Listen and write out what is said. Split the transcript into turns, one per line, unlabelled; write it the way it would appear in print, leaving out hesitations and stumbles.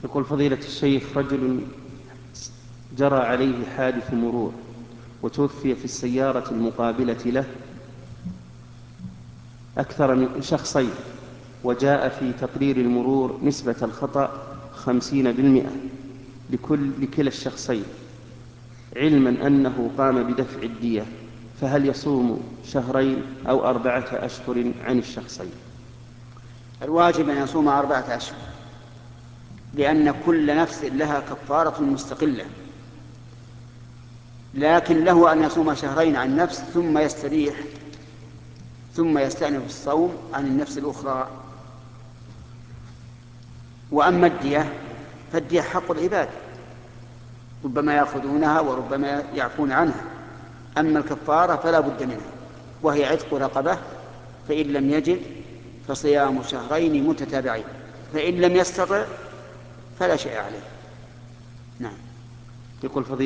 يقول فضيلة الشيخ: رجل جرى عليه حادث مرور وتوفي في السيارة المقابلة له أكثر من شخصين، وجاء في تقرير المرور نسبة الخطأ 50% لكلا الشخصين، علما أنه قام بدفع الدية، فهل يصوم شهرين أو 4 أشهر عن الشخصين؟
الواجب أن يصوم 4 أشهر، لأن كل نفس لها كفارة مستقلة، لكن له أن يصوم شهرين عن نفس ثم يستريح، ثم يستأنف الصوم عن النفس الأخرى. وأما الدية فالدية حق العباد، ربما يأخذونها وربما يعفون عنها. أما الكفارة فلا بد منها، وهي عتق رقبة، فإن لم يجد فصيام شهرين متتابعين، فإن لم يستطع فلا شيء عليه. نعم.
يقول فضيلة